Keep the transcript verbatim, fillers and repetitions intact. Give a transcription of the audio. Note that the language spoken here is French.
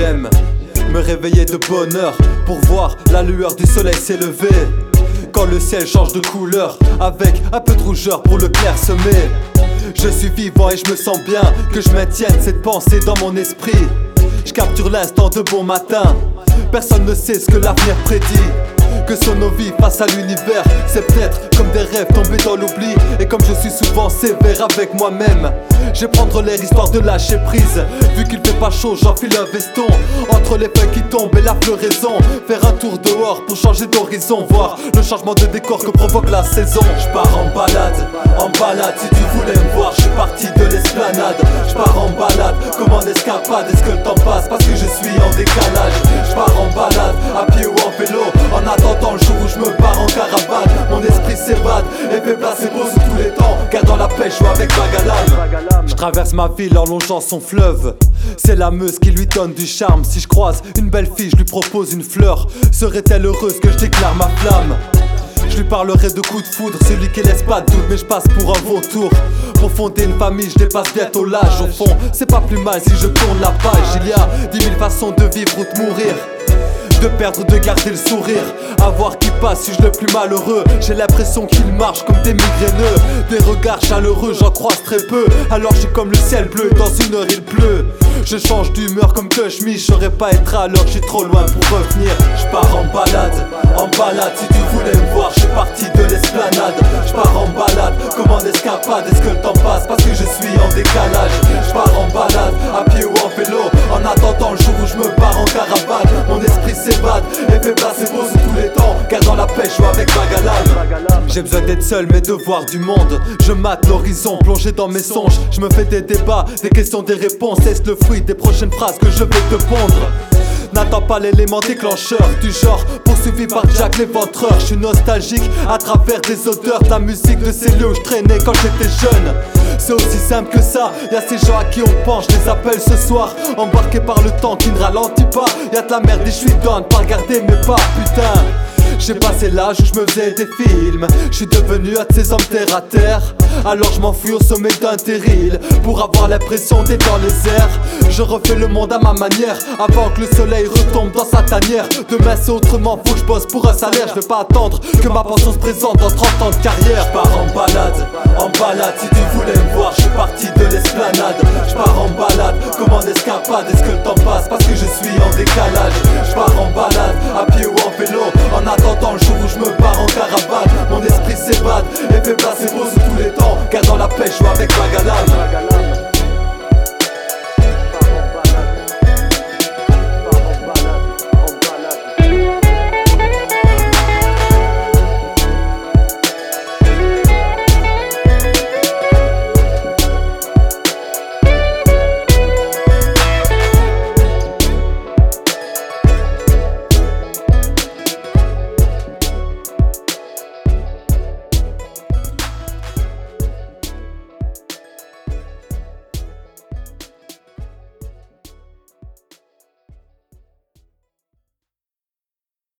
J'aime me réveiller de bonne heure pour voir la lueur du soleil s'élever. Quand le ciel change de couleur, avec un peu de rougeur pour le clairsemer. Je suis vivant et je me sens bien, que je maintienne cette pensée dans mon esprit. Je capture l'instant de bon matin, personne ne sait ce que l'avenir prédit. Que sont nos vies face à l'univers, c'est peut-être comme des rêves tombés dans l'oubli. Et comme je suis souvent sévère avec moi-même, je vais prendre l'air histoire de lâcher prise. Vu qu'il fait pas chaud, j'enfile un veston. Entre les feuilles qui tombent et la floraison, faire un tour dehors pour changer d'horizon, voir le changement de décor que provoque la saison. Je pars en balade, en balade, si tu voulais me voir, je suis parti de l'esplanade. Je pars en balade, comme en escapade, est-ce que le temps passe parce que je suis en décalage. Je pars en balade, à pied ou en vélo, en attendant le jour où je me barre en caravane. Mon esprit s'évade et fait placer beau sous tous les temps, gardant la pêche ou avec Magalam. Je traverse ma ville en longeant son fleuve, c'est la Meuse qui lui donne du charme. Si je croise une belle fille, je lui propose une fleur. Serait-elle heureuse que je déclare ma flamme? Je lui parlerai de coups de foudre, celui qui laisse pas de doute, mais je passe pour un vautour. Pour fonder une famille, je dépasse bientôt l'âge. Au fond, c'est pas plus mal si je tourne la page. Il y a dix mille façons de vivre ou de mourir, de perdre, de garder le sourire. À voir qui passe, suis-je le plus malheureux? J'ai l'impression qu'ils marchent comme des migraineux. Des regards chaleureux, j'en croise très peu. Alors je suis comme le ciel bleu, dans une heure il pleut. Je change d'humeur comme que je je saurais pas être à l'heure, je suis trop loin pour revenir. Je pars en balade, en balade, si tu voulais me voir, je suis parti de l'esplanade. Je pars en balade, comme en escapade, est-ce que le temps passe parce que je suis en décalage. Je pars en balade, à pied ou en vélo, en attendant le jour où je me barre en caravane. Mon esprit s'évade et fait placer beau sous tous les temps, gardant la pêche ou avec Magalam. J'ai besoin d'être seul mais de voir du monde. Je mate l'horizon, plongé dans mes songes. Je me fais des débats, des questions, des réponses. Est-ce le fruit des prochaines phrases que je vais te pondre? N'attends pas l'élément déclencheur du genre poursuivi par Jack l'éventreur. Je suis nostalgique à travers des odeurs de la musique de ces lieux où je traînais quand j'étais jeune. C'est aussi simple que ça, y'a ces gens à qui on pense, je les appelle ce soir. Embarqués par le temps qui ne ralentit pas. Y'a de la merde et je suis down, pas regarder mes pas, putain. J'ai passé l'âge où je me faisais des films. Je suis devenu un de ces hommes terre à terre. Alors je m'enfuis au sommet d'un terril pour avoir l'impression d'être dans les airs. Je refais le monde à ma manière avant que le soleil retombe dans sa tanière. Demain c'est autrement, faut que je bosse pour un salaire. Je vais pas attendre que ma pension se présente dans trente ans de carrière. Je pars en balade, en balade, si tu voulais me voir, je suis parti de l'esplanade. Je pars en balade, comme en escapade, est-ce que le temps passe parce que je suis en décalage. Je pars en balade, à pied ou en vélo, en attendant le jour où je me barre en caravane. Mon esprit s'évade et fait placer beau sous tous les temps,